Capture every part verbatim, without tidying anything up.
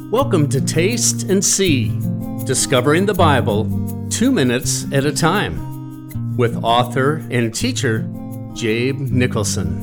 Welcome to Taste and See, discovering the Bible two minutes at a time, with author and teacher Jabe Nicholson.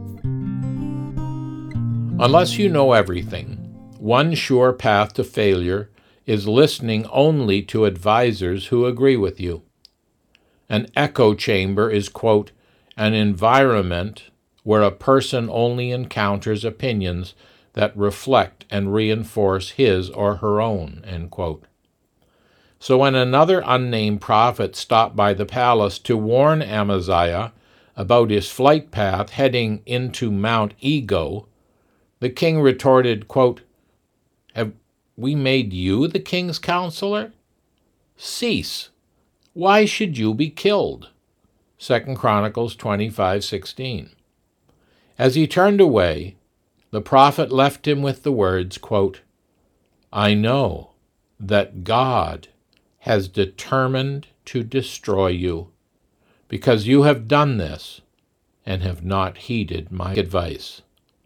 Unless you know everything, one sure path to failure is listening only to advisors who agree with you. An echo chamber is, quote, an environment where a person only encounters opinions that reflect and reinforce his or her own, end quote. So when another unnamed prophet stopped by the palace to warn Amaziah about his flight path heading into Mount Ego, the king retorted, quote, have we made you the king's counselor? Cease. Why should you be killed? Second Chronicles twenty-five sixteen. As he turned away, the prophet left him with the words, quote, I know that God has determined to destroy you, because you have done this and have not heeded my advice.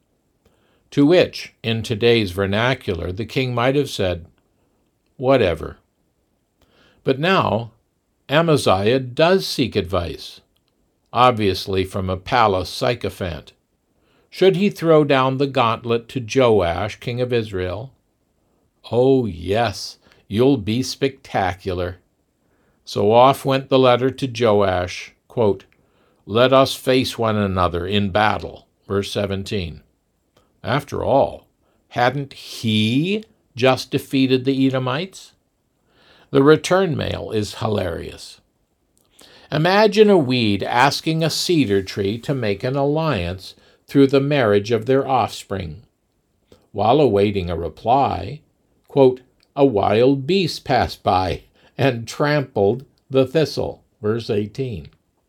To which, in today's vernacular, the king might have said, whatever. But now, Amaziah does seek advice, obviously from a palace sycophant. Should he throw down the gauntlet to Joash, king of Israel? Oh, yes, you'll be spectacular. So off went the letter to Joash, quote, let us face one another in battle, verse seventeen. After all, hadn't he just defeated the Edomites? The return mail is hilarious. Imagine a weed asking a cedar tree to make an alliance through the marriage of their offspring. While awaiting a reply, quote, a wild beast passed by and trampled the thistle, verse eighteen.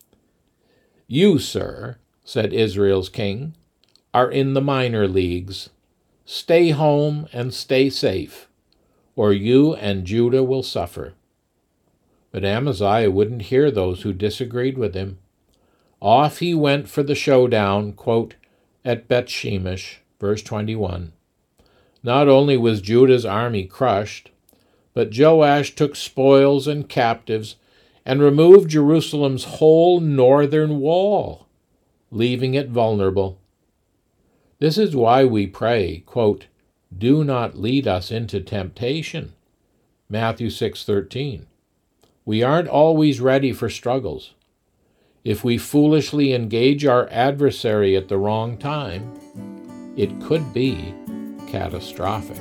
You, sir, said Israel's king, are in the minor leagues. Stay home and stay safe, or you and Judah will suffer. But Amaziah wouldn't hear those who disagreed with him. Off he went for the showdown, quote, at Beth-Shemesh, verse twenty-one. Not only was Judah's army crushed, but Joash took spoils and captives and removed Jerusalem's whole northern wall, leaving it vulnerable. This is why we pray, quote, do not lead us into temptation, Matthew six thirteen. We aren't always ready for struggles. If we foolishly engage our adversary at the wrong time, it could be catastrophic.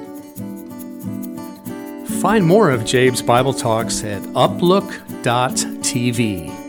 Find more of Jabe's Bible Talks at uplook dot t v.